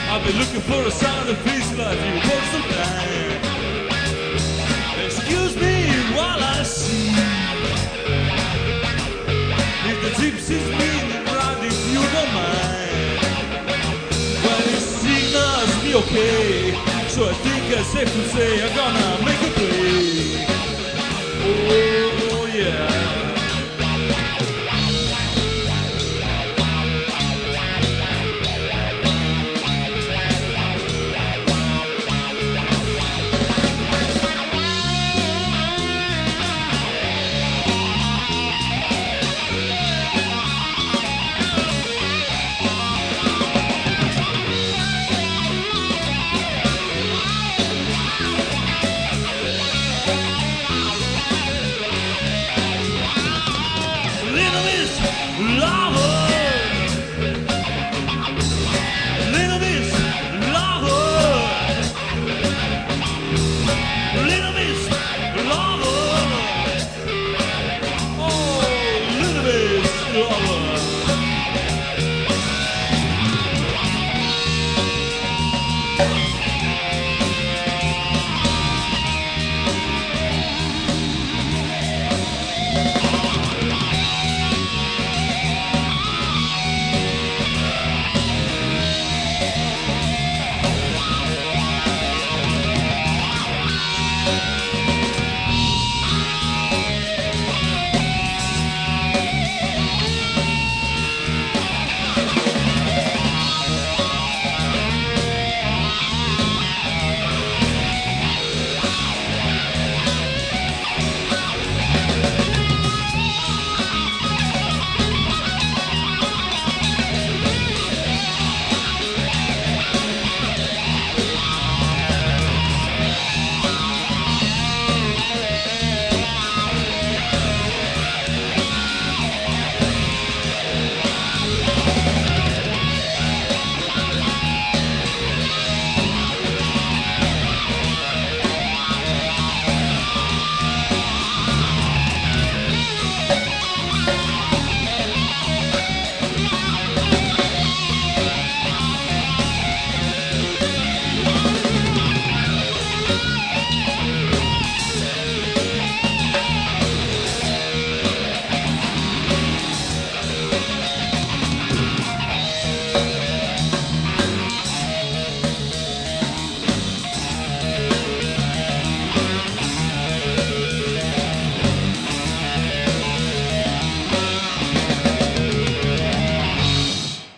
I've been looking for a sign that feels like you for some time. Excuse me while I see if the gypsy's meaning right, if you don't mind. Well, it signals me okay, so I think I safe to say I'm gonna make a break.